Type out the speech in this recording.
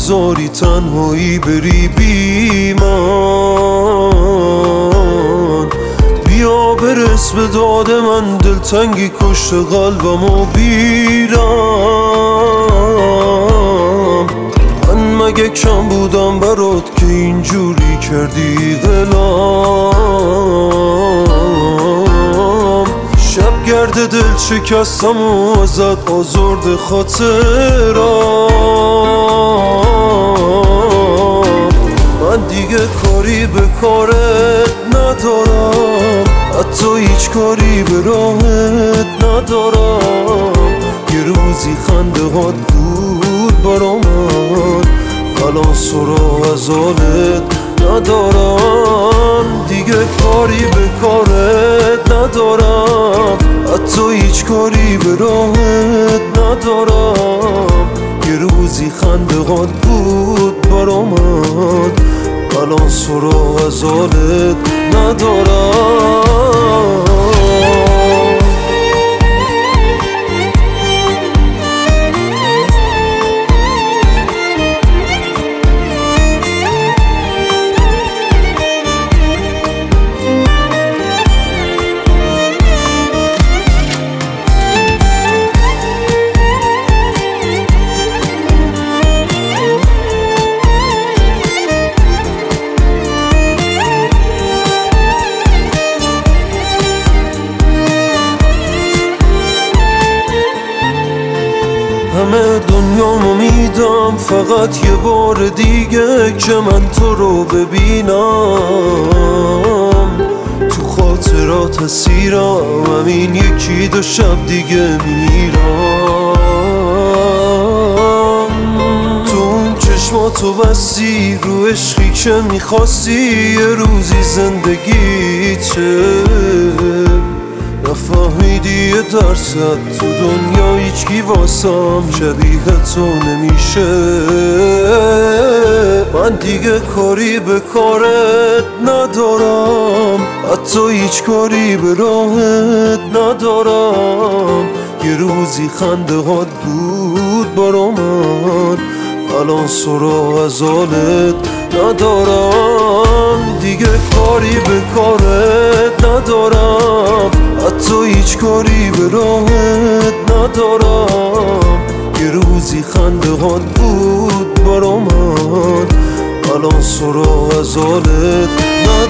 نذاری تنهایی بری بی من. بیا برس به داد من، دلتنگی کشت قلبمو بیرم. من مگه کم بودم برات که اینجوری کردی دلم؟ شب گرد دل شکستم و ازت آزرد خاطرم. من دیگه کاری به کارت ندارم، حتی هیچ کاری به راهت ندارم. یه روزی خنده هات بود برا من، الان سراغ از حالت ندارم. دیگه کاری به کارت ندارم، حتی هیچ کاری به راهت ندارم. یه روزی خنده هات بود برا من، الان سراغ از حالت ندارم. همه دنیامو میدم فقط یه بار دیگه که من تو رو ببینم. تو خاطرات اسیرم، همین یکی دو شب دیگه میمیرم. تو اون چشماتو بستی رو عشقی که میخواستی یه روزی زندگی چه نفهمیدی. یه درصد تو دنیا هیچکی واسم شبیه تو نمیشه. من دیگه کاری به کارت ندارم، حتی هیچ کاری به راهت ندارم. یه روزی خنده هات بود برا من، الان سراغ از حالت ندارم. دیگه کاری به کارت ندارم، حتی هیچ کاری به راهت ندارم. یه روزی خنده هات بود برا من، الان سراغ از حالت ندارم.